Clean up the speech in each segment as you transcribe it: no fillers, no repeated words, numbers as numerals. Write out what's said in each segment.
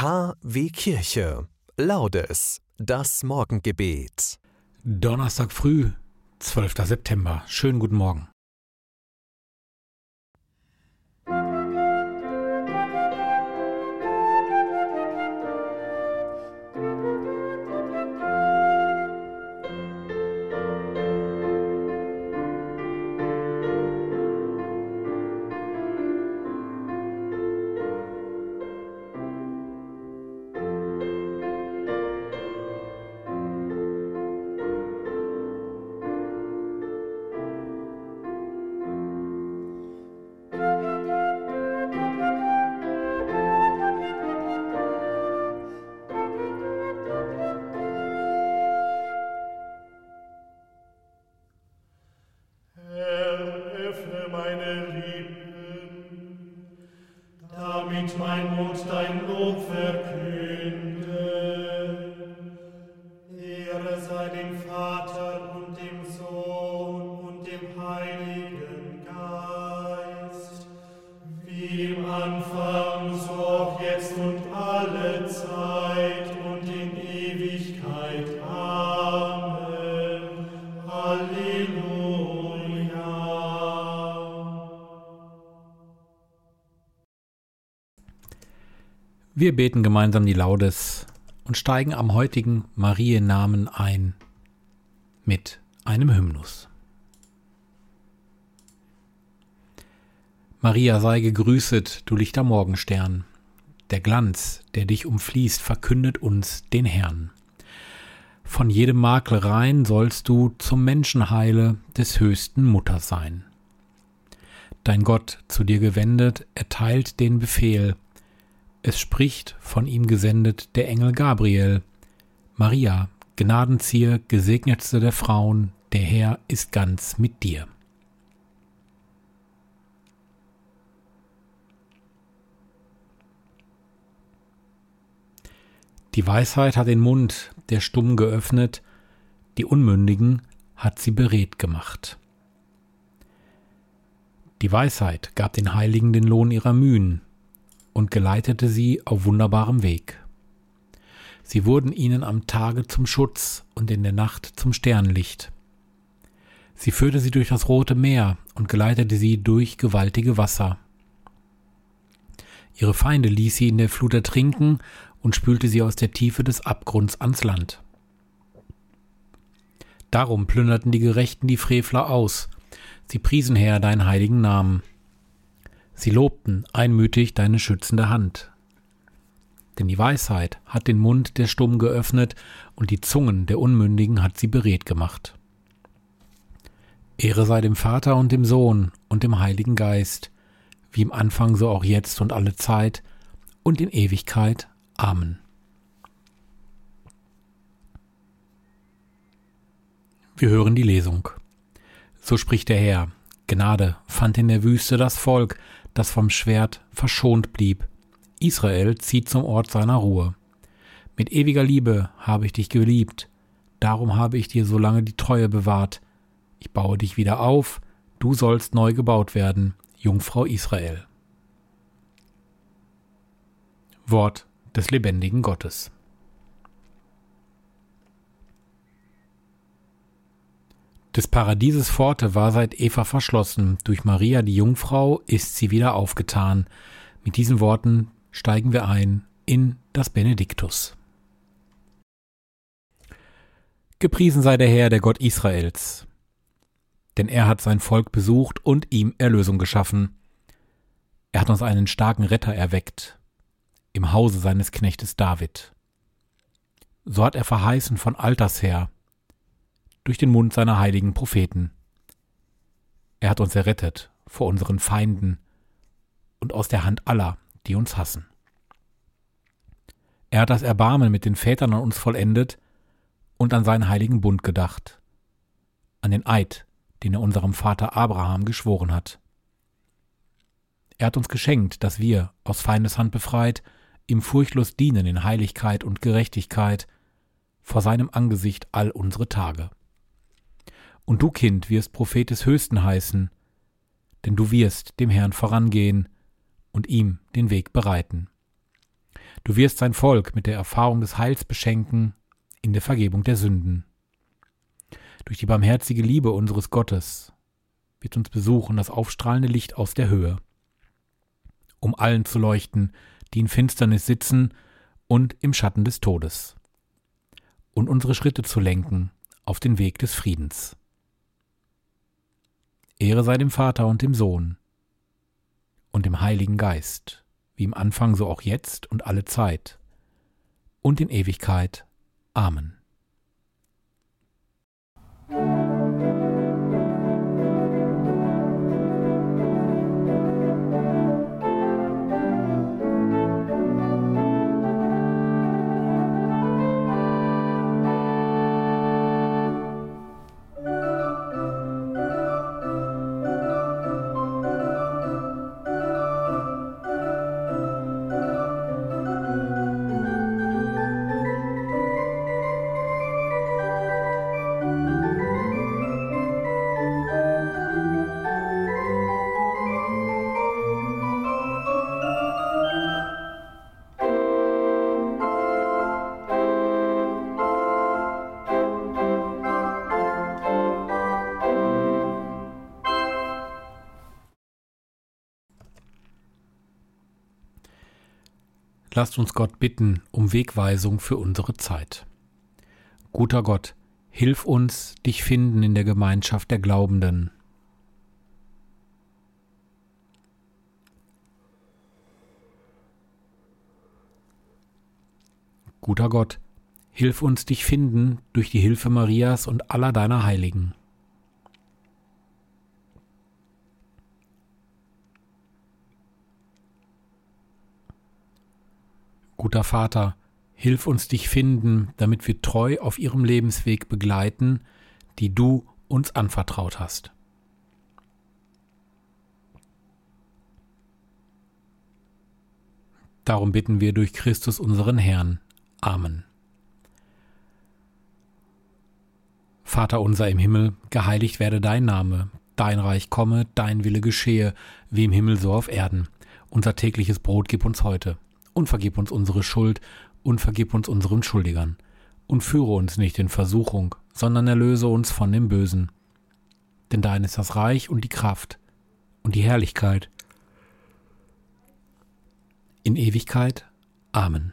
KW Kirche. Laudes, das Morgengebet. Donnerstag früh, 12. September. Schönen guten Morgen. Damit mein Mund dein Lob verkünde. Ehre sei dem Vater und dem Sohn und dem Heiligen Geist, wie im Anfang, so auch jetzt und alle Zeit und in Ewigkeit. Amen. Halleluja. Wir beten gemeinsam die Laudes und steigen am heutigen Mariennamen ein mit einem Hymnus. Maria, sei gegrüßet, du lichter Morgenstern. Der Glanz, der dich umfließt, verkündet uns den Herrn. Von jedem Makel rein sollst du zum Menschenheile des Höchsten Mutter sein. Dein Gott, zu dir gewendet, erteilt den Befehl. Es spricht, von ihm gesendet, der Engel Gabriel. Maria, Gnadenzier, gesegnetste der Frauen, der Herr ist ganz mit dir. Die Weisheit hat den Mund der Stumm geöffnet, die Unmündigen hat sie beredt gemacht. Die Weisheit gab den Heiligen den Lohn ihrer Mühen und geleitete sie auf wunderbarem Weg. Sie wurden ihnen am Tage zum Schutz und in der Nacht zum Sternlicht. Sie führte sie durch das Rote Meer und geleitete sie durch gewaltige Wasser. Ihre Feinde ließ sie in der Flut ertrinken und spülte sie aus der Tiefe des Abgrunds ans Land. Darum plünderten die Gerechten die Frevler aus. Sie priesen her deinen heiligen Namen. Sie lobten einmütig deine schützende Hand. Denn die Weisheit hat den Mund der Stumm geöffnet und die Zungen der Unmündigen hat sie beredt gemacht. Ehre sei dem Vater und dem Sohn und dem Heiligen Geist, wie im Anfang so auch jetzt und alle Zeit und in Ewigkeit. Amen. Wir hören die Lesung. So spricht der Herr: Gnade fand in der Wüste das Volk, das vom Schwert verschont blieb. Israel zieht zum Ort seiner Ruhe. Mit ewiger Liebe habe ich dich geliebt, darum habe ich dir so lange die Treue bewahrt. Ich baue dich wieder auf, du sollst neu gebaut werden, Jungfrau Israel. Wort des lebendigen Gottes. Des Paradieses Pforte war seit Eva verschlossen, durch Maria die Jungfrau ist sie wieder aufgetan. Mit diesen Worten steigen wir ein in das Benediktus. Gepriesen sei der Herr, der Gott Israels, denn er hat sein Volk besucht und ihm Erlösung geschaffen. Er hat uns einen starken Retter erweckt, im Hause seines Knechtes David. So hat er verheißen von alters her, durch den Mund seiner heiligen Propheten. Er hat uns errettet vor unseren Feinden und aus der Hand aller, die uns hassen. Er hat das Erbarmen mit den Vätern an uns vollendet und an seinen heiligen Bund gedacht, an den Eid, den er unserem Vater Abraham geschworen hat. Er hat uns geschenkt, dass wir, aus Feindeshand befreit, ihm furchtlos dienen in Heiligkeit und Gerechtigkeit, vor seinem Angesicht all unsere Tage. Und du, Kind, wirst Prophet des Höchsten heißen, denn du wirst dem Herrn vorangehen und ihm den Weg bereiten. Du wirst sein Volk mit der Erfahrung des Heils beschenken in der Vergebung der Sünden. Durch die barmherzige Liebe unseres Gottes wird uns besuchen das aufstrahlende Licht aus der Höhe, um allen zu leuchten, die in Finsternis sitzen und im Schatten des Todes, und unsere Schritte zu lenken auf den Weg des Friedens. Ehre sei dem Vater und dem Sohn und dem Heiligen Geist, wie im Anfang so auch jetzt und alle Zeit und in Ewigkeit. Amen. Lasst uns Gott bitten um Wegweisung für unsere Zeit. Guter Gott, hilf uns, dich finden in der Gemeinschaft der Glaubenden. Guter Gott, hilf uns, dich finden durch die Hilfe Marias und aller deiner Heiligen. Guter Vater, hilf uns dich finden, damit wir treu auf ihrem Lebensweg begleiten, die du uns anvertraut hast. Darum bitten wir durch Christus unseren Herrn. Amen. Vater unser im Himmel, geheiligt werde dein Name, dein Reich komme, dein Wille geschehe, wie im Himmel so auf Erden. Unser tägliches Brot gib uns heute. Und vergib uns unsere Schuld und vergib uns unseren Schuldigern. Und führe uns nicht in Versuchung, sondern erlöse uns von dem Bösen. Denn dein ist das Reich und die Kraft und die Herrlichkeit in Ewigkeit. Amen.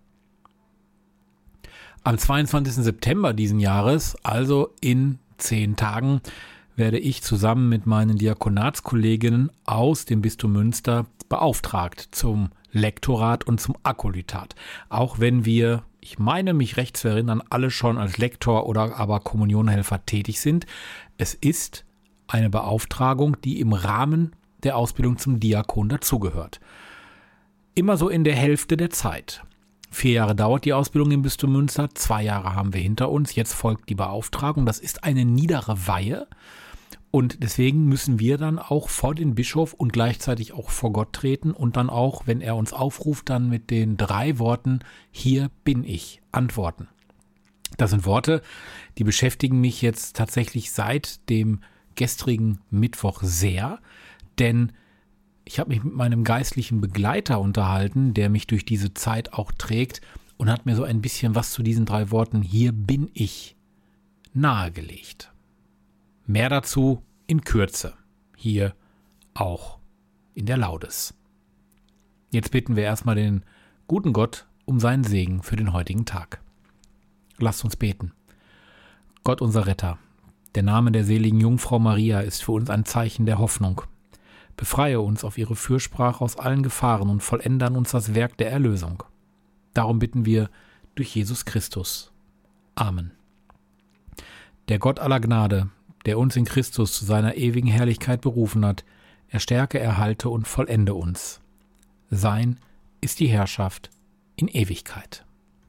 Am 22. September diesen Jahres, also in 10 Tagen, werde ich zusammen mit meinen Diakonatskolleginnen aus dem Bistum Münster beauftragt zum Lektorat und zum Akolytat. Auch wenn wir, ich meine mich recht zu erinnern, alle schon als Lektor oder aber Kommunionhelfer tätig sind. Es ist eine Beauftragung, die im Rahmen der Ausbildung zum Diakon dazugehört. Immer so in der Hälfte der Zeit. 4 Jahre dauert die Ausbildung im Bistum Münster, 2 Jahre haben wir hinter uns, jetzt folgt die Beauftragung. Das ist eine niedere Weihe. Und deswegen müssen wir dann auch vor den Bischof und gleichzeitig auch vor Gott treten und dann auch, wenn er uns aufruft, dann mit den 3 Worten, hier bin ich, antworten. Das sind Worte, die beschäftigen mich jetzt tatsächlich seit dem gestrigen Mittwoch sehr, denn ich habe mich mit meinem geistlichen Begleiter unterhalten, der mich durch diese Zeit auch trägt und hat mir so ein bisschen was zu diesen 3 Worten, hier bin ich, nahegelegt. Mehr dazu in Kürze, hier auch in der Laudes. Jetzt bitten wir erstmal den guten Gott um seinen Segen für den heutigen Tag. Lasst uns beten. Gott unser Retter, der Name der seligen Jungfrau Maria ist für uns ein Zeichen der Hoffnung. Befreie uns auf ihre Fürsprache aus allen Gefahren und vollende an uns das Werk der Erlösung. Darum bitten wir durch Jesus Christus. Amen. Der Gott aller Gnade, der uns in Christus zu seiner ewigen Herrlichkeit berufen hat, erstärke, erhalte und vollende uns. Sein ist die Herrschaft in Ewigkeit.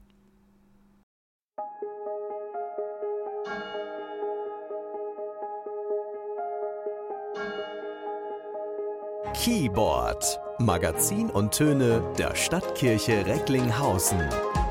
Keyboard, Magazin und Töne der Stadtkirche Recklinghausen.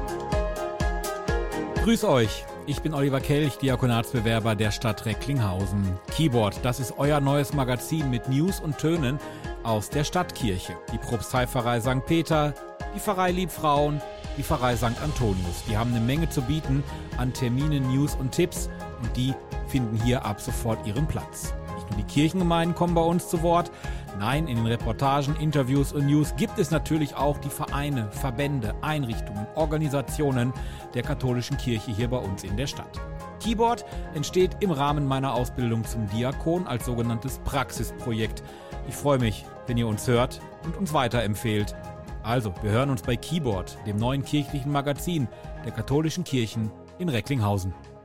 Grüß euch, ich bin Oliver Kelch, Diakonatsbewerber der Stadt Recklinghausen. Keyboard, das ist euer neues Magazin mit News und Tönen aus der Stadtkirche. Die Propsteipfarrei St. Peter, die Pfarrei Liebfrauen, die Pfarrei St. Antonius. Die haben eine Menge zu bieten an Terminen, News und Tipps und die finden hier ab sofort ihren Platz. Nicht nur die Kirchengemeinden kommen bei uns zu Wort, nein, in den Reportagen, Interviews und News gibt es natürlich auch die Vereine, Verbände, Einrichtungen, Organisationen der katholischen Kirche hier bei uns in der Stadt. Keyboard entsteht im Rahmen meiner Ausbildung zum Diakon als sogenanntes Praxisprojekt. Ich freue mich, wenn ihr uns hört und uns weiterempfehlt. Also, wir hören uns bei Keyboard, dem neuen kirchlichen Magazin der katholischen Kirchen in Recklinghausen.